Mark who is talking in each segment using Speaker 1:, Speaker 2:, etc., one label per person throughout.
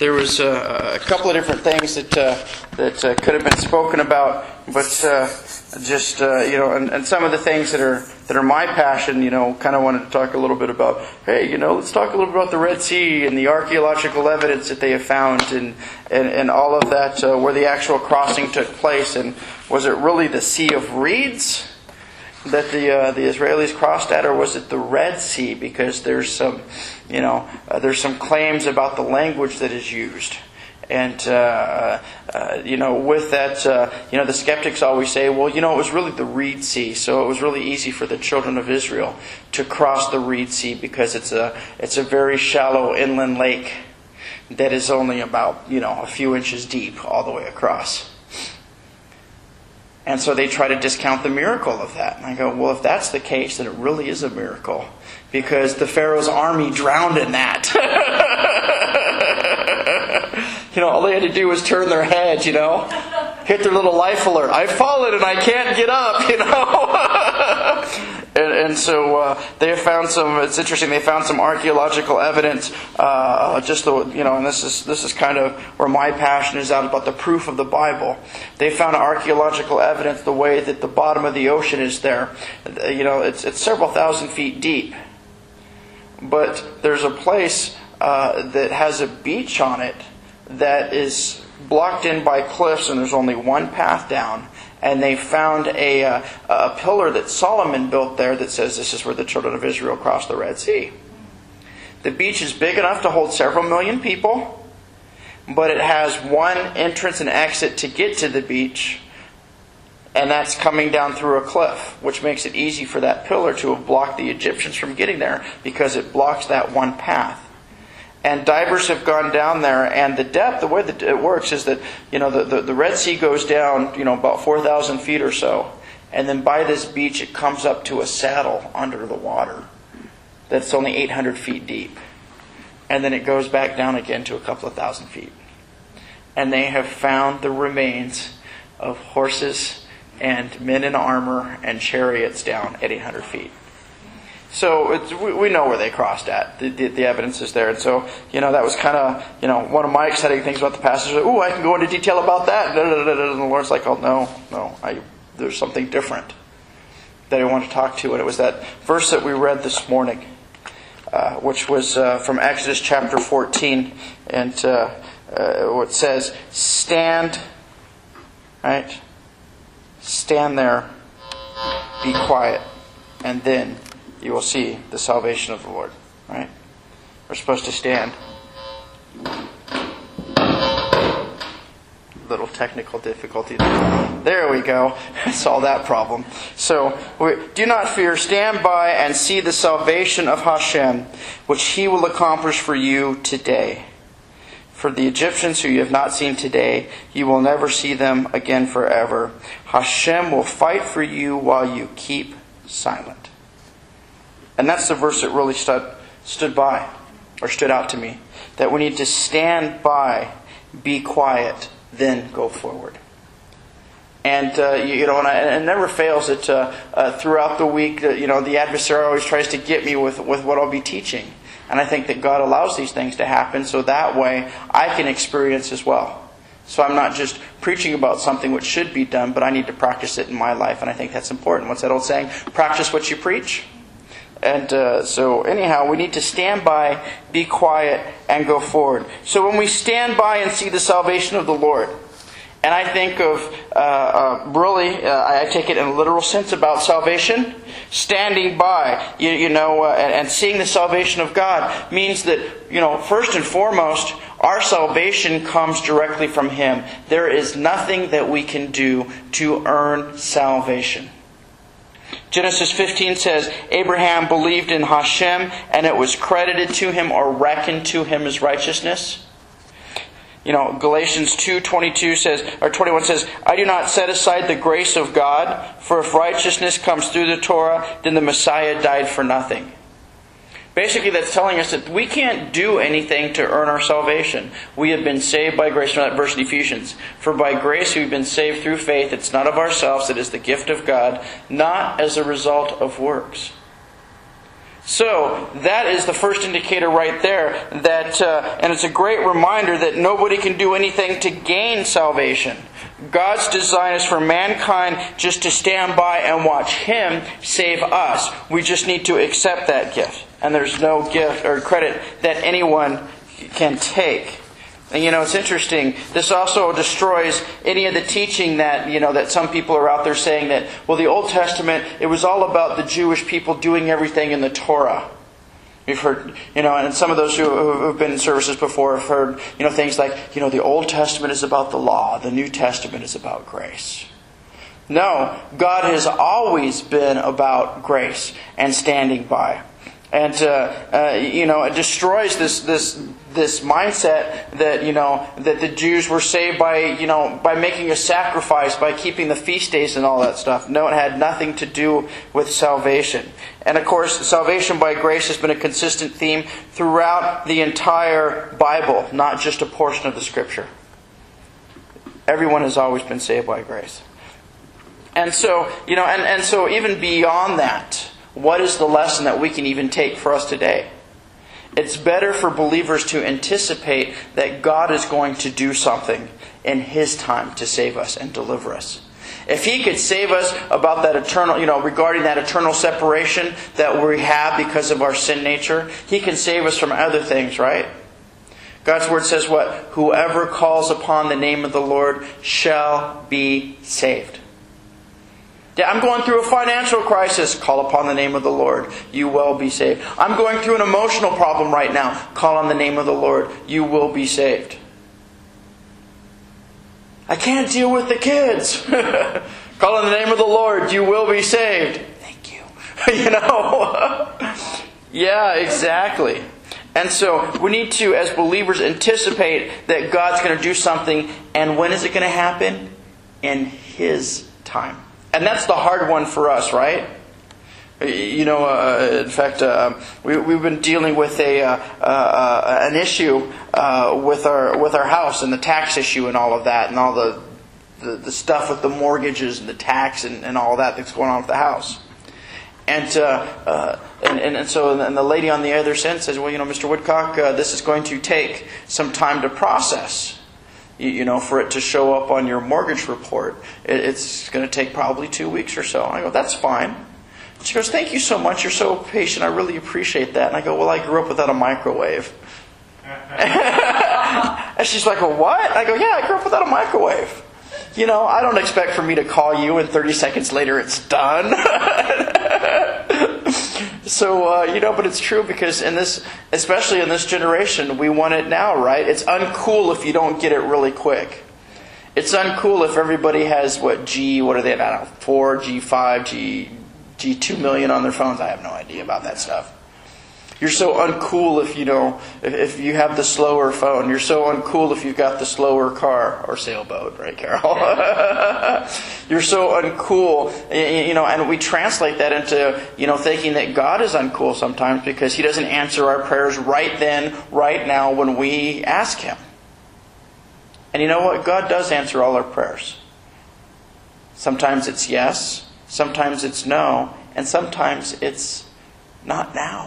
Speaker 1: there was a couple of different things that could have been spoken about, but and some of the things that are my passion, kind of wanted to talk a little bit about. Hey, let's talk a little bit about the Red Sea and the archaeological evidence that they have found, and all of that, where the actual crossing took place, and was it really the Sea of Reeds that the Israelis crossed at, or was it the Red Sea? Because there's some claims about the language that is used, and with that, the skeptics always say, well, it was really the Reed Sea, so it was really easy for the children of Israel to cross the Reed Sea because it's a very shallow inland lake that is only about a few inches deep all the way across. And so they try to discount the miracle of that. And I go, well, if that's the case, then it really is a miracle. Because the Pharaoh's army drowned in that. All they had to do was turn their heads, hit their little life alert. I've fallen and I can't get up, And so they have found it's interesting, they found some archaeological evidence, and this is kind of where my passion is out about the proof of the Bible. They found archaeological evidence the way that the bottom of the ocean is there. It's several thousand feet deep. But there's a place that has a beach on it that is blocked in by cliffs, and there's only one path down. And they found a pillar that Solomon built there that says this is where the children of Israel crossed the Red Sea. The beach is big enough to hold several million people, but it has one entrance and exit to get to the beach, and that's coming down through a cliff, which makes it easy for that pillar to have blocked the Egyptians from getting there because it blocks that one path. And divers have gone down there, and the depth, the way that it works is that, the Red Sea goes down, about 4,000 feet or so. And then by this beach, it comes up to a saddle under the water that's only 800 feet deep. And then it goes back down again to a couple of thousand feet. And they have found the remains of horses and men in armor and chariots down at 800 feet. So we know where they crossed at. The evidence is there. And so, that was kind of, one of my exciting things about the passage. Ooh, I can go into detail about that. And the Lord's like, oh, no, there's something different that I want to talk to. And it was that verse that we read this morning, which was from Exodus chapter 14. And it says, stand, right? Stand there, be quiet, and then you will see the salvation of the Lord. Right? We're supposed to stand. Little technical difficulty. There we go. Solve that problem. So, do not fear. Stand by and see the salvation of Hashem, which He will accomplish for you today. For the Egyptians who you have not seen today, you will never see them again forever. Hashem will fight for you while you keep silent. And that's the verse that really stood out to me. That we need to stand by, be quiet, then go forward. And it never fails that throughout the week, the adversary always tries to get me with what I'll be teaching. And I think that God allows these things to happen so that way I can experience as well. So I'm not just preaching about something which should be done, but I need to practice it in my life. And I think that's important. What's that old saying? Practice what you preach. And so anyhow, we need to stand by, be quiet, and go forward. So when we stand by and see the salvation of the Lord, and I think of, I take it in a literal sense about salvation, standing by, and seeing the salvation of God means that, first and foremost, our salvation comes directly from Him. There is nothing that we can do to earn salvation. Genesis 15 says, Abraham believed in Hashem, and it was credited to him or reckoned to him as righteousness. Galatians 2:21 says, I do not set aside the grace of God, for if righteousness comes through the Torah, then the Messiah died for nothing. Basically, that's telling us that we can't do anything to earn our salvation. We have been saved by grace. From that verse in Ephesians. For by grace we've been saved through faith. It's not of ourselves. It is the gift of God, not as a result of works. So, that is the first indicator right there. That, and it's a great reminder that nobody can do anything to gain salvation. God's design is for mankind just to stand by and watch Him save us. We just need to accept that gift. And there's no gift or credit that anyone can take. And it's interesting. This also destroys any of the teaching that, that some people are out there saying that, well, the Old Testament, it was all about the Jewish people doing everything in the Torah. We've heard, and some of those who have been in services before have heard, things like, the Old Testament is about the law, the New Testament is about grace. No, God has always been about grace and standing by. And, it destroys this mindset that, that the Jews were saved by making a sacrifice, by keeping the feast days and all that stuff. No, it had nothing to do with salvation. And of course, salvation by grace has been a consistent theme throughout the entire Bible, not just a portion of the Scripture. Everyone has always been saved by grace. And so, and so even beyond that, what is the lesson that we can even take for us today? It's better for believers to anticipate that God is going to do something in His time to save us and deliver us. If He could save us about that eternal, regarding that eternal separation that we have because of our sin nature, He can save us from other things, right? God's Word says what? Whoever calls upon the name of the Lord shall be saved. I'm going through a financial crisis. Call upon the name of the Lord. You will be saved. I'm going through an emotional problem right now. Call on the name of the Lord. You will be saved. I can't deal with the kids. Call on the name of the Lord. You will be saved. Thank you. Yeah, exactly. And so we need to, as believers, anticipate that God's going to do something. And when is it going to happen? In His time. And that's the hard one for us, right? In fact, we've been dealing with an issue with our house and the tax issue and all of that, and all the stuff with the mortgages and the tax and all that that's going on with the house. And so the lady on the other end says, well, Mr. Woodcock, this is going to take some time to process. For it to show up on your mortgage report. It's going to take probably 2 weeks or so. I go, that's fine. She goes, thank you so much. You're so patient. I really appreciate that. And I go, well, I grew up without a microwave. And she's like, well, what? I go, yeah, I grew up without a microwave. I don't expect for me to call you and 30 seconds later it's done. So, but it's true because especially in this generation, we want it now, right? It's uncool if you don't get it really quick. It's uncool if everybody has, what are they now? 4, G5, G2 million on their phones. I have no idea about that stuff. You're so uncool if you have the slower phone. You're so uncool if you've got the slower car or sailboat, right, Carol? You're so uncool, and we translate that into, thinking that God is uncool sometimes because He doesn't answer our prayers right then, right now when we ask Him. And you know what? God does answer all our prayers. Sometimes it's yes, sometimes it's no, and sometimes it's not now.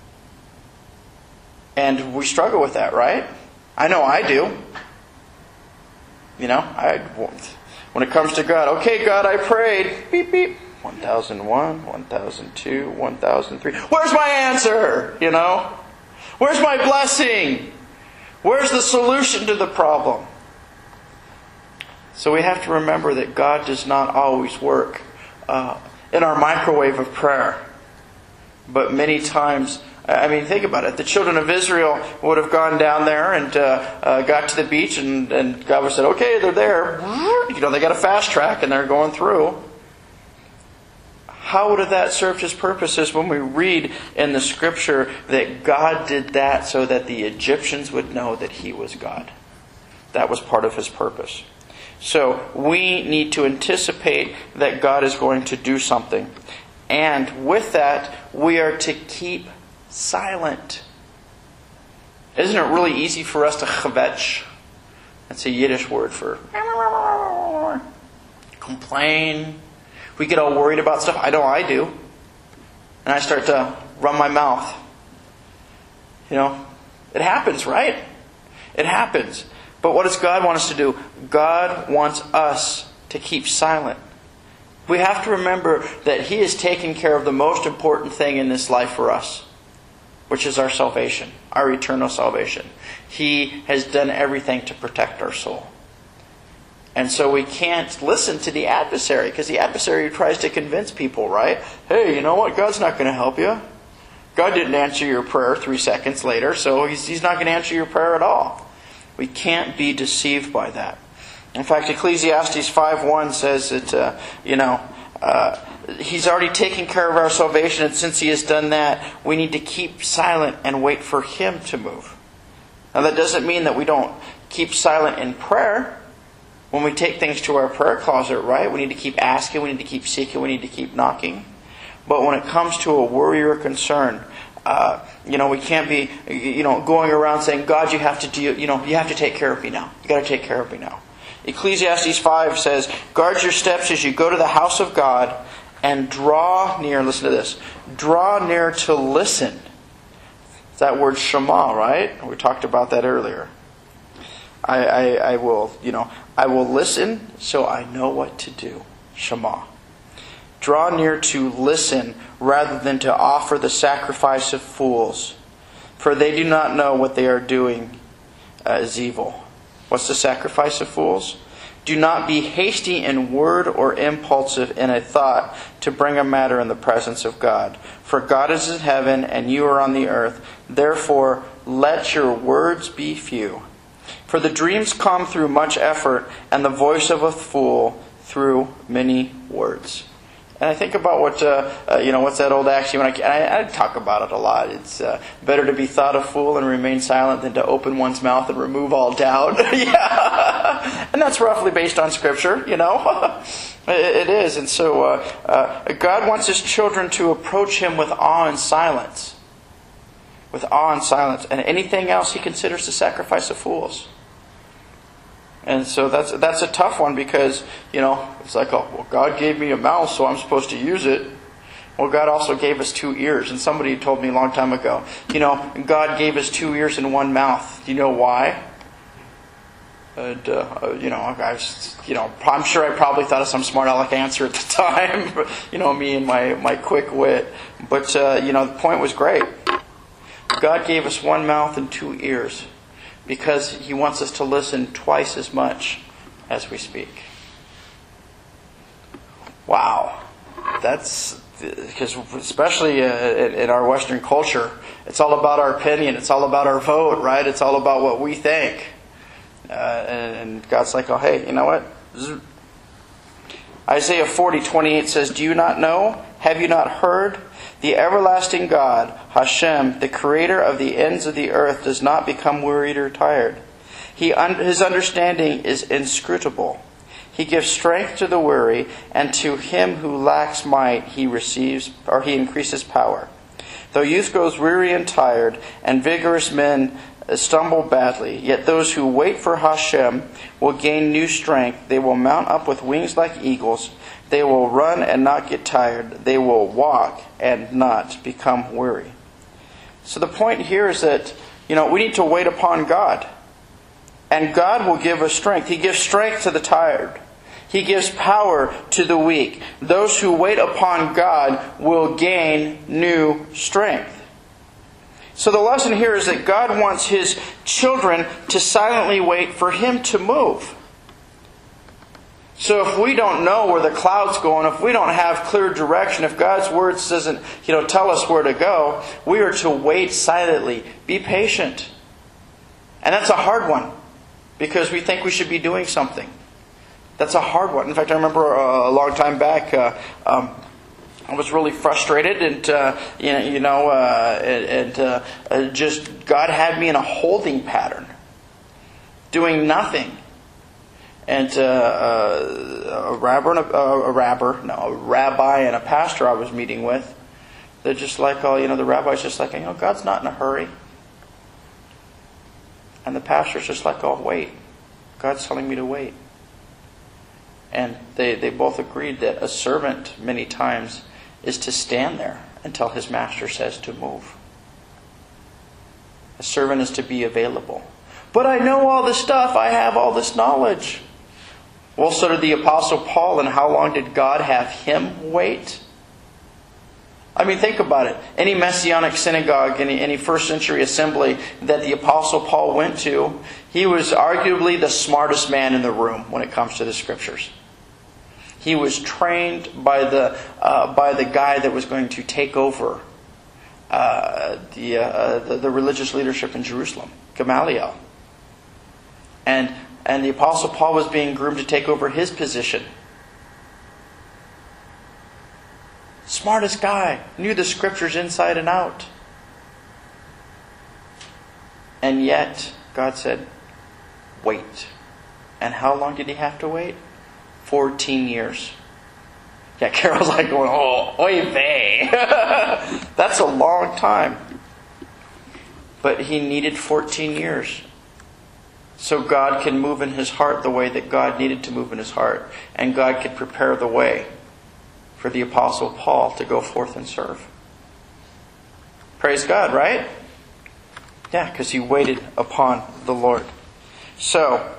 Speaker 1: And we struggle with that, right? I know I do. When it comes to God, okay, God, I prayed. Beep, beep. 1001, 1002, 1003. Where's my answer? Where's my blessing? Where's the solution to the problem? So we have to remember that God does not always work in our microwave of prayer. But many times, think about it. The children of Israel would have gone down there and got to the beach, and God would have said, okay, they're there. They got a fast track and they're going through. How would have that served His purposes when we read in the Scripture that God did that so that the Egyptians would know that He was God? That was part of His purpose. So we need to anticipate that God is going to do something. And with that, we are to keep silent. Isn't it really easy for us to kvetch? That's a Yiddish word for complain. We get all worried about stuff. I know I do. And I start to run my mouth. It happens, right? It happens. But what does God want us to do? God wants us to keep silent. We have to remember that He is taking care of the most important thing in this life for us, which is our salvation, our eternal salvation. He has done everything to protect our soul. And so we can't listen to the adversary, because the adversary tries to convince people, right? Hey, you know what? God's not going to help you. God didn't answer your prayer 3 seconds later, so He's not going to answer your prayer at all. We can't be deceived by that. In fact, Ecclesiastes 5:1 says that, He's already taken care of our salvation, and since He has done that, we need to keep silent and wait for Him to move. Now, that doesn't mean that we don't keep silent in prayer. When we take things to our prayer closet, right? We need to keep asking, we need to keep seeking, we need to keep knocking. But when it comes to a worry or concern, we can't be, going around saying, God, you have to you have to take care of me now. You got to take care of me now. Ecclesiastes 5 says, guard your steps as you go to the house of God and draw near. Listen to this. Draw near to listen. It's that word Shema, right? We talked about that earlier. I will listen so I know what to do. Shema. Draw near to listen rather than to offer the sacrifice of fools, for they do not know what they are doing is evil. What's the sacrifice of fools? Do not be hasty in word or impulsive in a thought to bring a matter in the presence of God. For God is in heaven and you are on the earth. Therefore, let your words be few. For the dreams come through much effort, and the voice of a fool through many words. And I think about what's that old axiom? I talk about it a lot. It's better to be thought a fool and remain silent than to open one's mouth and remove all doubt. Yeah, and that's roughly based on Scripture. It is. And so God wants His children to approach Him with awe and silence. With awe and silence, and anything else He considers the sacrifice of fools. And so that's a tough one, because it's like, God gave me a mouth, so I'm supposed to use it. Well, God also gave us 2 ears, and somebody told me a long time ago, God gave us 2 ears and 1 mouth. Do you know why? And I'm sure I probably thought of some smart aleck answer at the time. Me and my quick wit. But the point was great. God gave us 1 mouth and 2 ears because He wants us to listen twice as much as we speak. Wow. That's because, especially in our Western culture, it's all about our opinion. It's all about our vote, right? It's all about what we think. And God's like, hey, you know what? Isaiah 40:28 says, do you not know? Have you not heard? The everlasting God, Hashem, the creator of the ends of the earth, does not become wearied or tired. His understanding is inscrutable. He gives strength to the weary, and to him who lacks might he increases power. Though youth grows weary and tired, and vigorous men stumble badly, yet those who wait for Hashem will gain new strength. They will mount up with wings like eagles. They will run and not get tired. They will walk and not become weary. So the point here is that, we need to wait upon God. And God will give us strength. He gives strength to the tired. He gives power to the weak. Those who wait upon God will gain new strength. So the lesson here is that God wants His children to silently wait for Him to move. So if we don't know where the cloud's going, if we don't have clear direction, if God's Word doesn't, tell us where to go, we are to wait silently. Be patient. And that's a hard one, because we think we should be doing something. That's a hard one. In fact, I remember a long time back, I was really frustrated, and just God had me in a holding pattern, doing nothing. And a rabbi and a pastor I was meeting with, they're just like, the rabbi's just like, God's not in a hurry. And the pastor's just like, wait. God's telling me to wait. And they both agreed that a servant many times is to stand there until his master says to move. A servant is to be available. But I know all this stuff. I have all this knowledge. Well, so did the Apostle Paul, and how long did God have him wait? I mean, think about it. Any Messianic synagogue, any first century assembly that the Apostle Paul went to, he was arguably the smartest man in the room when it comes to the Scriptures. He was trained by the guy that was going to take over the religious leadership in Jerusalem, Gamaliel. And the Apostle Paul was being groomed to take over his position. Smartest guy, knew the Scriptures inside and out. And yet, God said, wait. And how long did he have to wait? 14 years. Yeah, Carol's like going, oh, oy vey. That's a long time. But he needed 14 years. So God can move in his heart the way that God needed to move in his heart. And God could prepare the way for the Apostle Paul to go forth and serve. Praise God, right? Yeah, because he waited upon the Lord. So,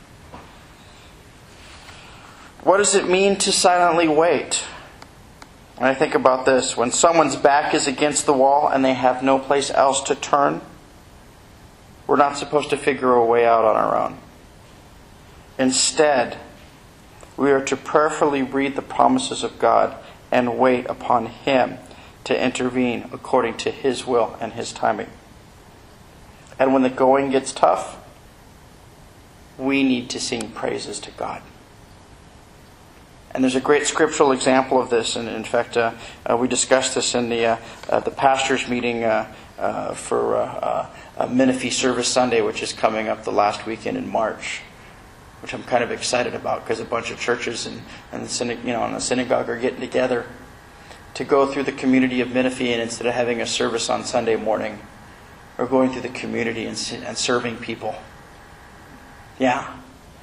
Speaker 1: what does it mean to silently wait? And I think about this. When someone's back is against the wall and they have no place else to turn, we're not supposed to figure a way out on our own. Instead, we are to prayerfully read the promises of God and wait upon Him to intervene according to His will and His timing. And when the going gets tough, we need to sing praises to God. And there's a great scriptural example of this. And in fact, we discussed this in the pastors' meeting for Menifee Service Sunday, which is coming up the last weekend in March, which I'm kind of excited about because a bunch of churches and the synagogue are getting together to go through the community of Menifee, and instead of having a service on Sunday morning, we're going through the community and serving people. Yeah.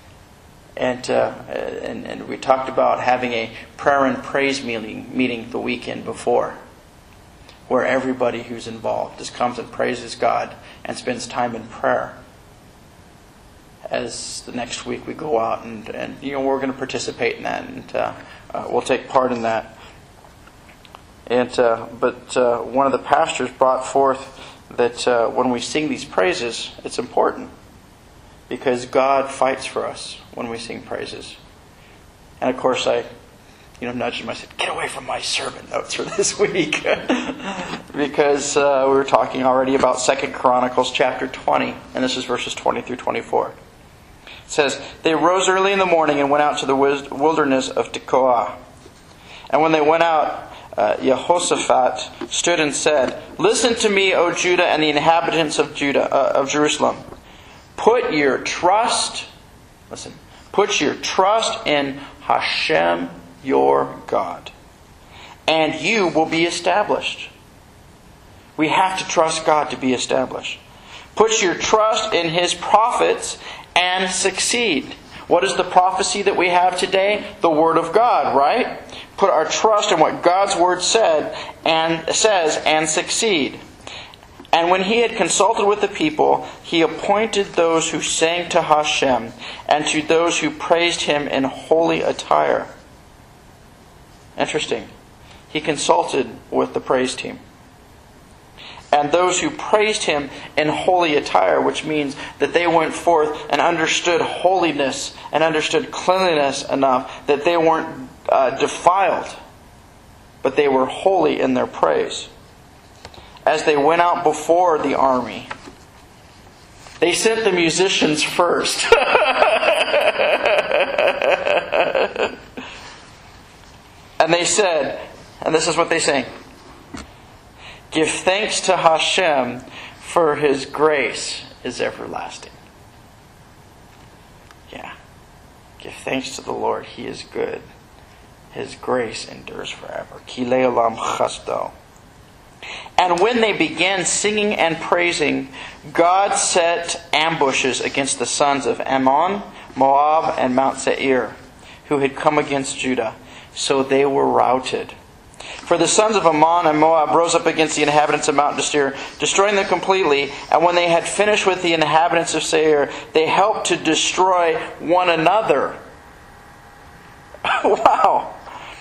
Speaker 1: And we talked about having a prayer and praise meeting the weekend before, where everybody who's involved just comes and praises God and spends time in prayer. As the next week we go out and we're going to participate in that, and we'll take part in that. But one of the pastors brought forth that when we sing these praises, it's important because God fights for us when we sing praises. And of course I nudged him. I said, get away from my sermon notes for this week. Because we were talking already about 2 Chronicles chapter 20. And this is verses 20 through 24. It says, they rose early in the morning and went out to the wilderness of Tekoa. And when they went out, Jehoshaphat stood and said, listen to me, O Judah and the inhabitants of Jerusalem. Put your trust in Hashem, your God, and you will be established. We have to trust God to be established. Put your trust in His prophets and succeed. What is the prophecy that we have today? The Word of God, right? Put our trust in what God's Word says and succeed. And when he had consulted with the people, he appointed those who sang to Hashem and to those who praised Him in holy attire. Interesting. He consulted with the praise team. And those who praised Him in holy attire, which means that they went forth and understood holiness and understood cleanliness enough that they weren't defiled, but they were holy in their praise. As they went out before the army, they sent the musicians first. And they said, and this is what they sang, give thanks to Hashem, for His grace is everlasting. Yeah. Give thanks to the Lord, He is good. His grace endures forever. Ki le'olam chasdo. And when they began singing and praising, God set ambushes against the sons of Ammon, Moab, and Mount Seir, who had come against Judah. So they were routed. For the sons of Ammon and Moab rose up against the inhabitants of Mount Seir, destroying them completely. And when they had finished with the inhabitants of Seir, they helped to destroy one another. Wow.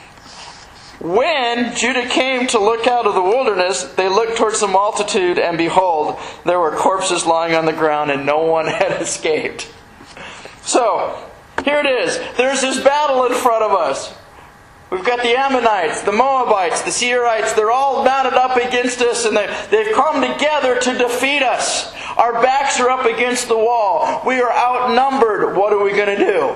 Speaker 1: When Judah came to look out of the wilderness, they looked towards the multitude, and behold, there were corpses lying on the ground, and no one had escaped. So, here it is. There's this battle in front of us. We've got the Ammonites, the Moabites, the Seirites. They're all mounted up against us, and they've come together to defeat us. Our backs are up against the wall. We are outnumbered. What are we going to do?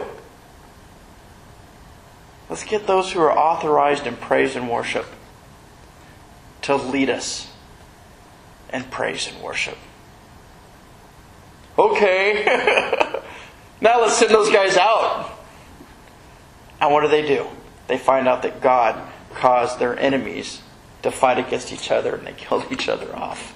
Speaker 1: Let's get those who are authorized in praise and worship to lead us in praise and worship. Okay. Now let's send those guys out. And what do? They find out that God caused their enemies to fight against each other, and they killed each other off.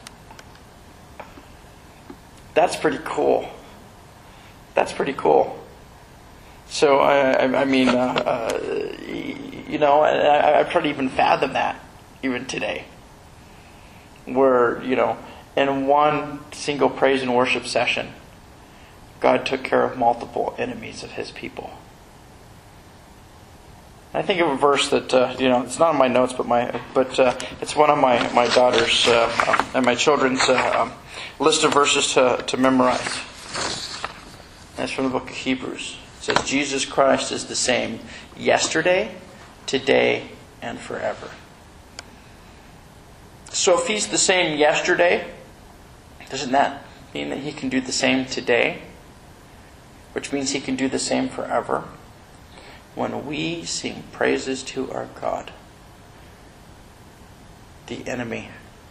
Speaker 1: That's pretty cool. That's pretty cool. So, I try to even fathom that, even today. Where, in one single praise and worship session, God took care of multiple enemies of His people. I think of a verse that, it's not in my notes, but it's one of my daughter's and my children's list of verses to memorize. That's from the book of Hebrews. It says, Jesus Christ is the same yesterday, today, and forever. So if He's the same yesterday, doesn't that mean that He can do the same today? Which means He can do the same forever. When we sing praises to our God, the enemy,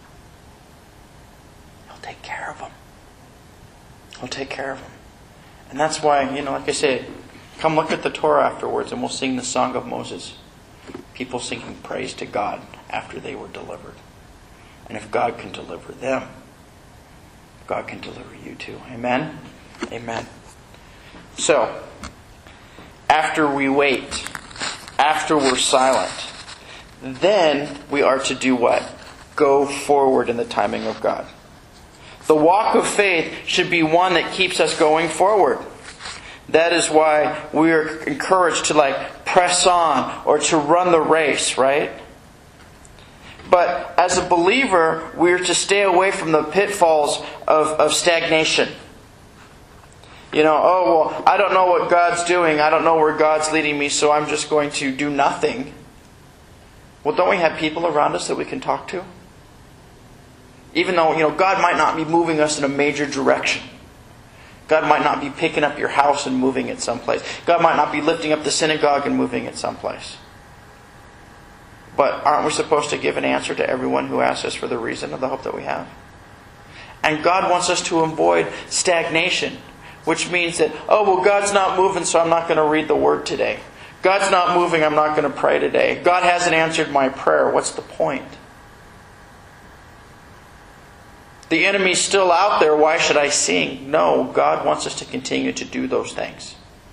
Speaker 1: He'll take care of them. He'll take care of them. And that's why, like I say, come look at the Torah afterwards and we'll sing the Song of Moses. People singing praise to God after they were delivered. And if God can deliver them, God can deliver you too. Amen? Amen. So, after we wait, after we're silent, then we are to do what? Go forward in the timing of God. The walk of faith should be one that keeps us going forward. That is why we are encouraged to press on or to run the race, right? But as a believer, we are to stay away from the pitfalls of stagnation. I don't know what God's doing. I don't know where God's leading me, so I'm just going to do nothing. Well, don't we have people around us that we can talk to? Even though, God might not be moving us in a major direction. God might not be picking up your house and moving it someplace. God might not be lifting up the synagogue and moving it someplace. But aren't we supposed to give an answer to everyone who asks us for the reason of the hope that we have? And God wants us to avoid stagnation. Which means that, God's not moving, so I'm not going to read the Word today. God's not moving, I'm not going to pray today. God hasn't answered my prayer. What's the point? The enemy's still out there. Why should I sing? No, God wants us to continue to do those things.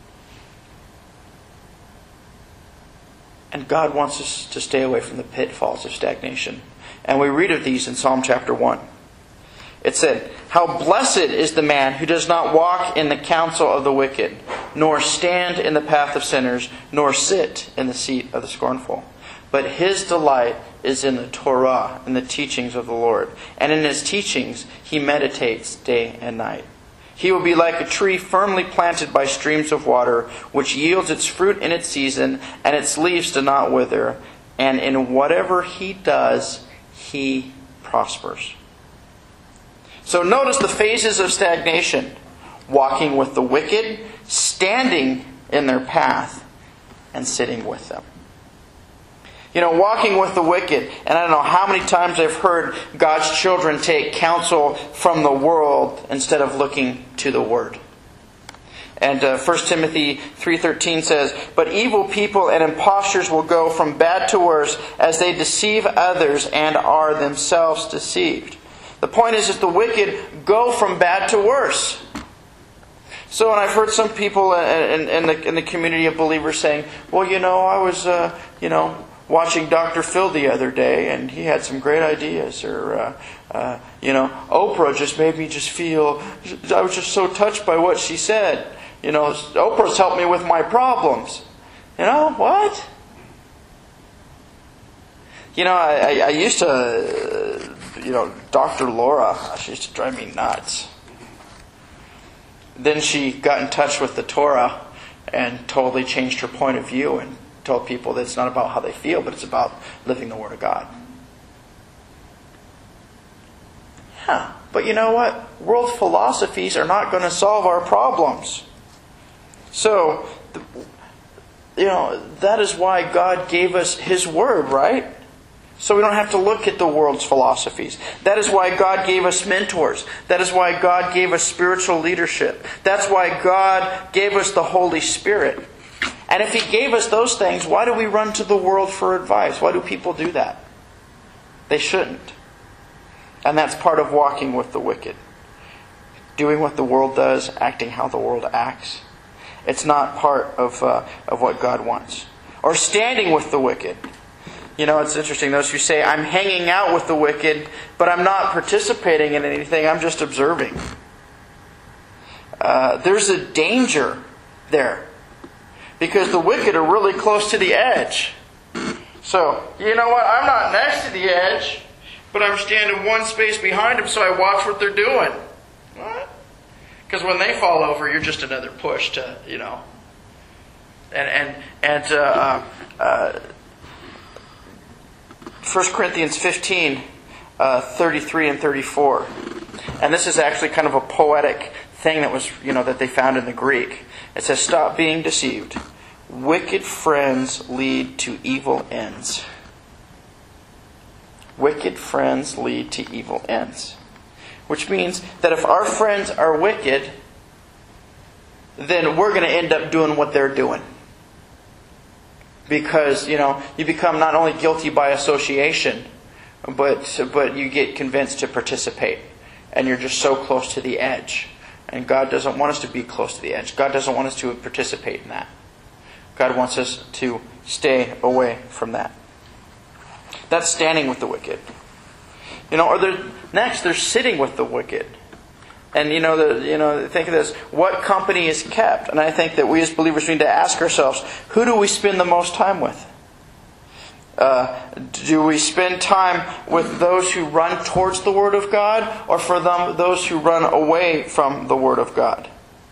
Speaker 1: And God wants us to stay away from the pitfalls of stagnation. And we read of these in Psalm chapter 1. It said, "How blessed is the man who does not walk in the counsel of the wicked, nor stand in the path of sinners, nor sit in the seat of the scornful. But his delight is in the Torah, in the teachings of the Lord. And in his teachings he meditates day and night. He will be like a tree firmly planted by streams of water, which yields its fruit in its season, and its leaves do not wither. And in whatever he does, he prospers." So notice the phases of stagnation. Walking with the wicked, standing in their path, and sitting with them. Walking with the wicked. And I don't know how many times I've heard God's children take counsel from the world instead of looking to the Word. And 1 Timothy 3:13 says, "But evil people and impostors will go from bad to worse as they deceive others and are themselves deceived." The point is that the wicked go from bad to worse. So, and I've heard some people in the community of believers saying, "Well, I was, watching Dr. Phil the other day, and he had some great ideas. Or, Oprah just made me just feel, I was just so touched by what she said. Oprah's helped me with my problems. What? I used to, Dr. Laura, she used to drive me nuts. Then she got in touch with the Torah and totally changed her point of view and told people that it's not about how they feel, but it's about living the Word of God. Yeah, but you know what? World philosophies are not going to solve our problems. So, that is why God gave us His Word, right? So we don't have to look at the world's philosophies. That is why God gave us mentors. That is why God gave us spiritual leadership. That's why God gave us the Holy Spirit. And if He gave us those things, why do we run to the world for advice? Why do people do that? They shouldn't. And that's part of walking with the wicked. Doing what the world does, acting how the world acts. It's not part of what God wants. Or standing with the wicked. It's interesting. Those who say, I'm hanging out with the wicked, but I'm not participating in anything. I'm just observing. There's a danger there. Because the wicked are really close to the edge. So, you know what? I'm not next to the edge, but I'm standing one space behind them, so I watch what they're doing. What? Because when they fall over, you're just another push to, And 1 Corinthians 15, 33 and 34. And this is actually kind of a poetic thing that was, that they found in the Greek. It says, stop being deceived. Wicked friends lead to evil ends. Wicked friends lead to evil ends. Which means that if our friends are wicked, then we're going to end up doing what they're doing. Because, you become not only guilty by association, but you get convinced to participate. And you're just so close to the edge. And God doesn't want us to be close to the edge. God doesn't want us to participate in that. God wants us to stay away from that. That's standing with the wicked. Next, they're sitting with the wicked. And think of this: what company is kept? And I think that we as believers need to ask ourselves: who do we spend the most time with? Do we spend time with those who run towards the Word of God, or for those who run away from the Word of God?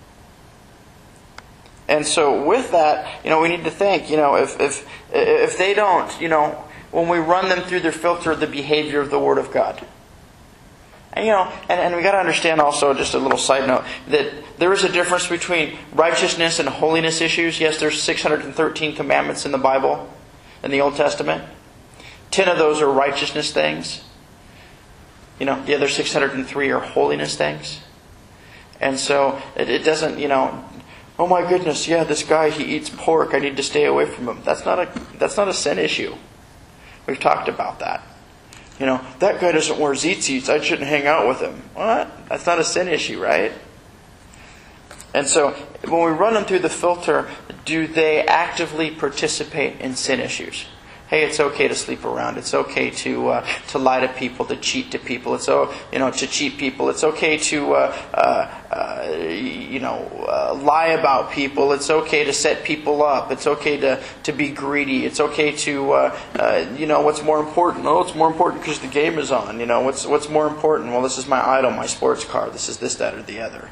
Speaker 1: And so, with that, we need to think: if they don't, when we run them through their filter of the behavior of the Word of God. And and we got to understand also, just a little side note, that there is a difference between righteousness and holiness issues. Yes, there's 613 commandments in the Bible, in the Old Testament. 10 of those are righteousness things. The other 603 are holiness things. And so it doesn't, oh my goodness, yeah, this guy, he eats pork, I need to stay away from him. That's not a sin issue. We've talked about that. That guy doesn't wear tzitzits, I shouldn't hang out with him. What? That's not a sin issue, right? And so, when we run them through the filter, do they actively participate in sin issues? Hey, it's okay to sleep around. It's okay to lie to people, to cheat to people. It's to cheat people. It's okay to lie about people. It's okay to set people up. It's okay to be greedy. It's okay to what's more important? Oh, it's more important because the game is on. What's more important? Well, this is my idol, my sports car. This is this, that, or the other.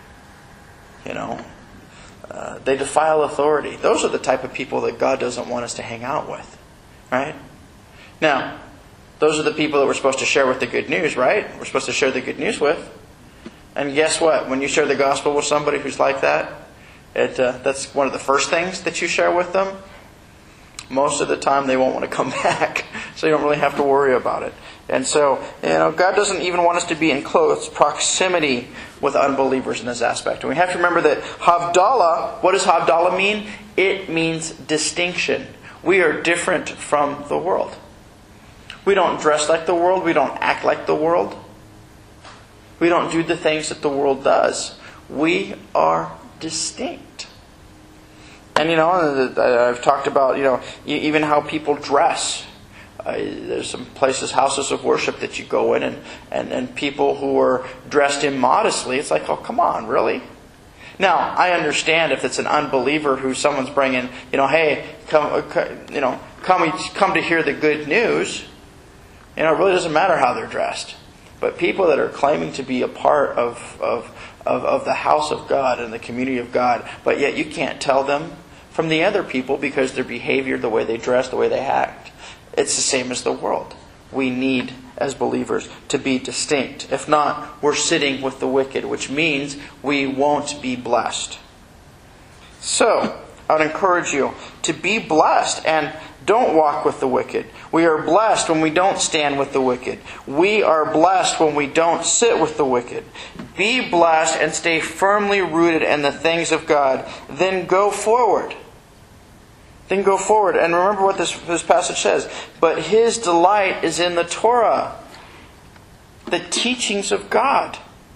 Speaker 1: They defile authority. Those are the type of people that God doesn't want us to hang out with. Right? Now, those are the people that we're supposed to share with the good news, right? We're supposed to share the good news with. And guess what? When you share the gospel with somebody who's like that, that's one of the first things that you share with them. Most of the time they won't want to come back. So you don't really have to worry about it. And so, God doesn't even want us to be in close proximity with unbelievers in this aspect. And we have to remember that Havdalah, what does Havdalah mean? It means distinction. We are different from the world. We don't dress like the world. We don't act like the world. We don't do the things that the world does. We are distinct. And I've talked about even how people dress. There's some places, houses of worship that you go in, and people who are dressed immodestly. It's like, oh, come on, really? Now, I understand if it's an unbeliever who someone's bringing, hey, come to hear the good news. It really doesn't matter how they're dressed. But people that are claiming to be a part of the house of God and the community of God, but yet you can't tell them from the other people because their behavior, the way they dress, the way they act, it's the same as the world. We need, as believers, to be distinct. If not, we're sitting with the wicked, which means we won't be blessed. So, I would encourage you to be blessed and don't walk with the wicked. We are blessed when we don't stand with the wicked. We are blessed when we don't sit with the wicked. Be blessed and stay firmly rooted in the things of God. Then go forward. And remember what this passage says. But his delight is in the Torah, the teachings of God.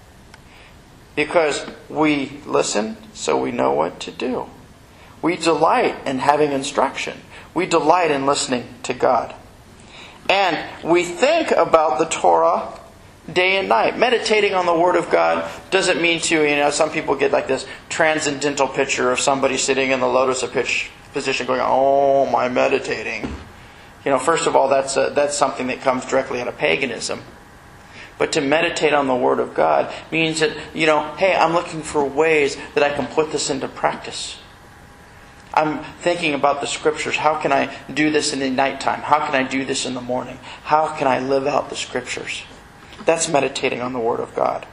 Speaker 1: Because we listen, so we know what to do. We delight in having instruction. We delight in listening to God. And we think about the Torah day and night. Meditating on the Word of God doesn't mean to, some people get like this transcendental picture of somebody sitting in the lotus position going, oh, my meditating. First of all, that's something that comes directly out of paganism. But to meditate on the Word of God means that, hey, I'm looking for ways that I can put this into practice. I'm thinking about the Scriptures. How can I do this in the nighttime? How can I do this in the morning? How can I live out the Scriptures? That's meditating on the Word of God.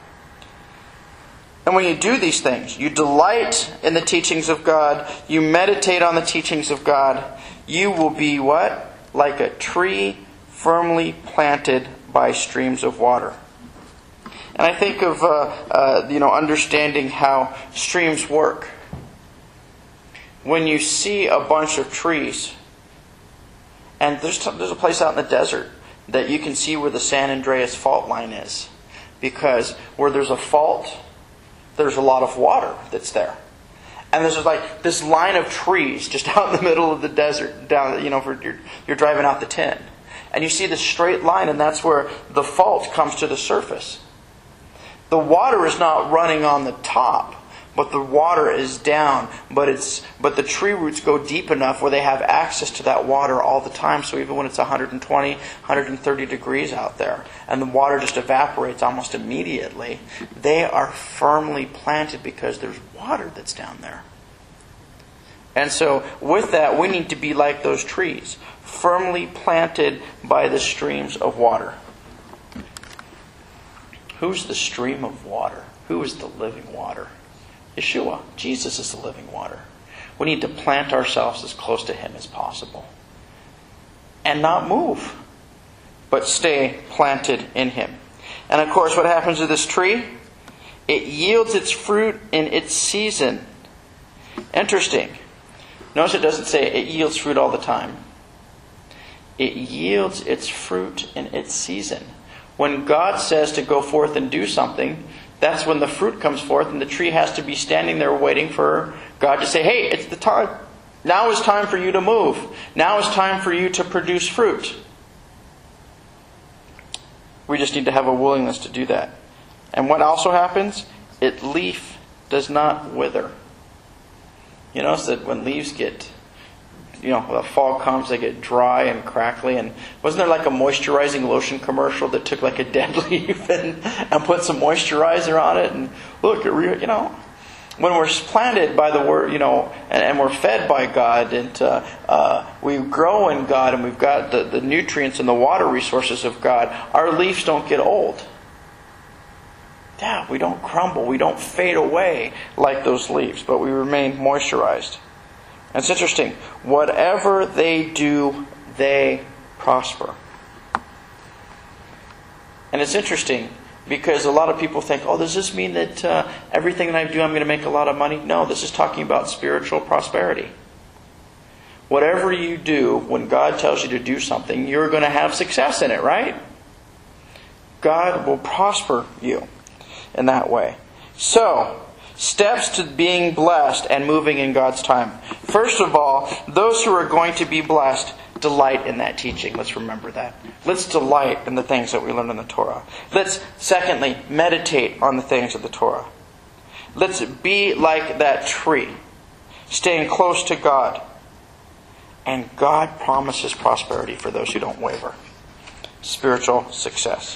Speaker 1: And when you do these things, you delight in the teachings of God, you meditate on the teachings of God, you will be what? Like a tree firmly planted by streams of water. And I think of understanding how streams work. When you see a bunch of trees, and there's a place out in the desert that you can see where the San Andreas fault line is. Because where there's a fault, there's a lot of water that's there. And there's like this line of trees just out in the middle of the desert, down, you're driving out the 10. And you see this straight line, and that's where the fault comes to the surface. The water is not running on the top, but the water is down. But the tree roots go deep enough where they have access to that water all the time. So even when it's 120, 130 degrees out there, and the water just evaporates almost immediately, they are firmly planted because there's water that's down there. And so with that, we need to be like those trees, firmly planted by the streams of water. Who's the stream of water? Who is the living water? Yeshua. Jesus is the living water. We need to plant ourselves as close to Him as possible. And not move, but stay planted in Him. And of course, what happens to this tree? It yields its fruit in its season. Interesting. Notice it doesn't say it yields fruit all the time. It yields its fruit in its season. When God says to go forth and do something, that's when the fruit comes forth, and the tree has to be standing there waiting for God to say, hey, it's the time. Now is time for you to move. Now is time for you to produce fruit. We just need to have a willingness to do that. And what also happens? Its leaf does not wither. You notice that when leaves get, the fall comes, they get dry and crackly. And wasn't there like a moisturizing lotion commercial that took like a dead leaf and put some moisturizer on it? And look, when we're planted by the Word, and we're fed by God, and we grow in God, and we've got the nutrients and the water resources of God, our leaves don't get old. Yeah, we don't crumble. We don't fade away like those leaves, but we remain moisturized. And it's interesting. Whatever they do, they prosper. And it's interesting because a lot of people think, does this mean that everything that I do, I'm going to make a lot of money? No, this is talking about spiritual prosperity. Whatever you do, when God tells you to do something, you're going to have success in it, right? God will prosper you in that way. So, Steps to being blessed and moving in God's time. First of all, those who are going to be blessed, delight in that teaching. Let's remember that. Let's delight in the things that we learn in the Torah. Let's, secondly, meditate on the things of the Torah. Let's be like that tree, staying close to God. And God promises prosperity for those who don't waver. Spiritual success.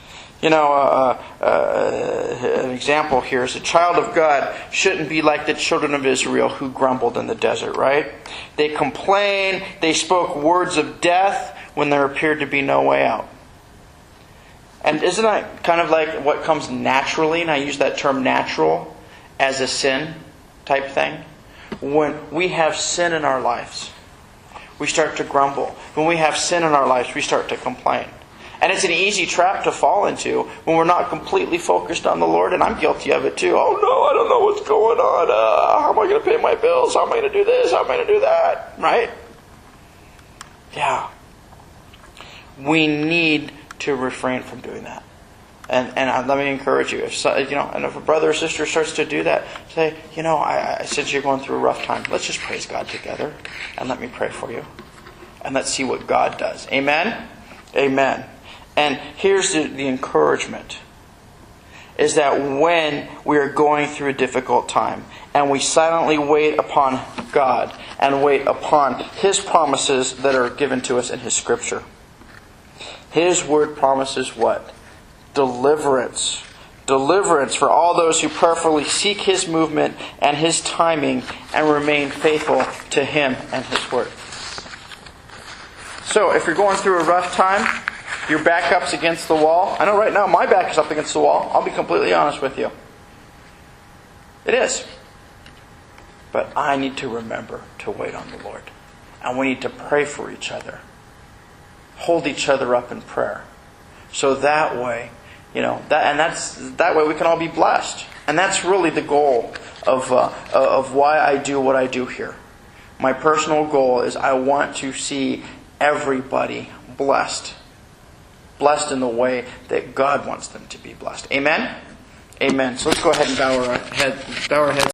Speaker 1: An example here is a child of God shouldn't be like the children of Israel who grumbled in the desert, right? They complained, they spoke words of death when there appeared to be no way out. And isn't that kind of like what comes naturally, and I use that term natural, as a sin type thing? When we have sin in our lives, we start to grumble. When we have sin in our lives, we start to complain. And it's an easy trap to fall into when we're not completely focused on the Lord. And I'm guilty of it too. Oh no, I don't know what's going on. How am I going to pay my bills? How am I going to do this? How am I going to do that? Right? Yeah. We need to refrain from doing that. And let me encourage you. If a brother or sister starts to do that, say, since you're going through a rough time, let's just praise God together. And let me pray for you. And let's see what God does. Amen? Amen. And here's the encouragement, is that when we are going through a difficult time and we silently wait upon God and wait upon His promises that are given to us in His Scripture. His Word promises what? Deliverance. Deliverance for all those who prayerfully seek His movement and His timing and remain faithful to Him and His Word. So, if you're going through a rough time, your back up's against the wall. I know right now my back is up against the wall. I'll be completely honest with you. It is. But I need to remember to wait on the Lord. And we need to pray for each other. Hold each other up in prayer. So that way, that way we can all be blessed. And that's really the goal of why I do what I do here. My personal goal is I want to see everybody blessed. Blessed in the way that God wants them to be blessed. Amen? Amen. So let's go ahead and bow our heads.